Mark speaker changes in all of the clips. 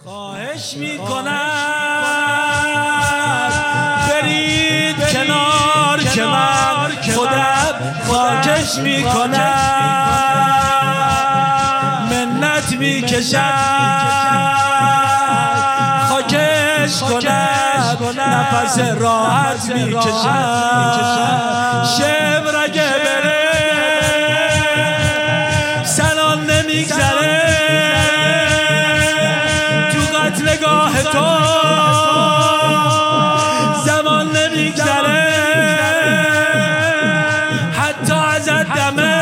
Speaker 1: خواهش میکنم برید کنار که من خودم خاکش میکنم، منت میکشم خاکش کنم، نفس راحت میکشم. شب اگه بره سلام نمیگذره تو قتلگاه تو، زمان نمیگذره حتی ازت دمه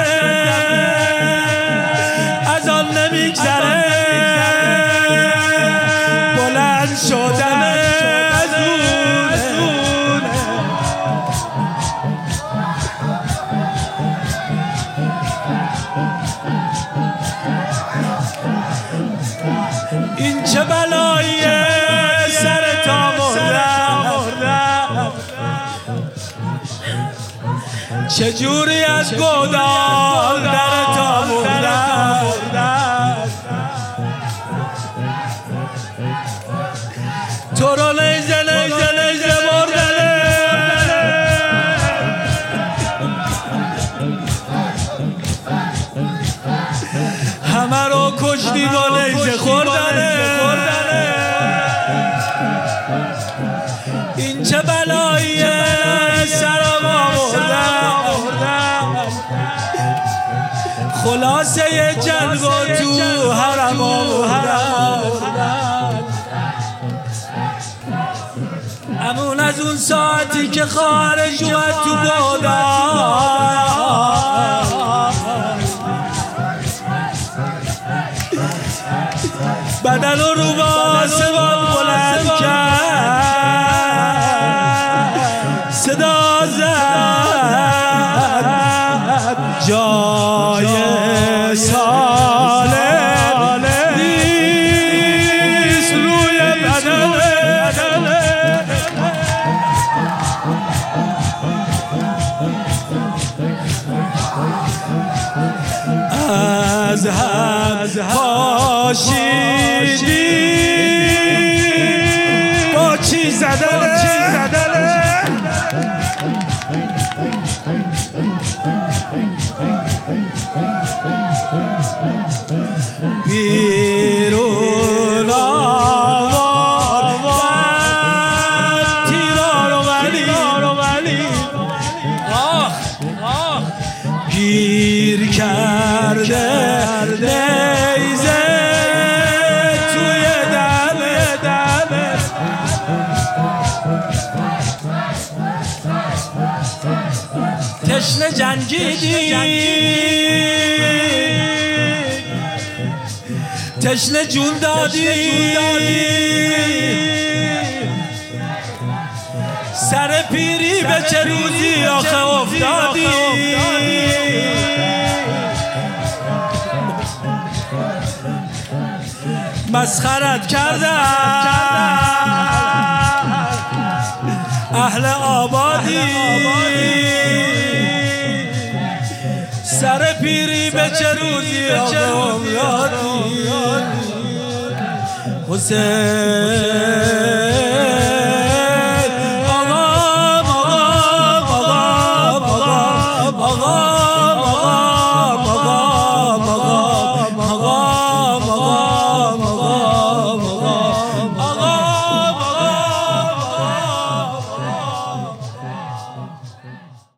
Speaker 1: از آن نمیگذره، بلند شدن از اون این چه بلاییه سر تا مردم، چجوری از گودال در تا مردم، تو رو لیزه لیزه لیزه بردنه، همه رو کشتی با لیزه خوردنه. این چه بلاییه سرم آوردم، خلاصه جنگ و تو حرم آوردم. همون از اون ساعتی که خارج اومد تو گودال، بدن و رو با سواد بلند کرد، صدا زد جای سالم نیست روی بدن، از هم پاشیدی با چی زدنه، بیرون آوار تیرار و ولی گیر کرده نیزه توی دمه، تشنه جنگیدی تشنه جون دادی، سر پیری به چه روزی آخه افتادی، مسخرت کردن اهل آبادی، سر پیری به چه روزی آخه افتادی. حسین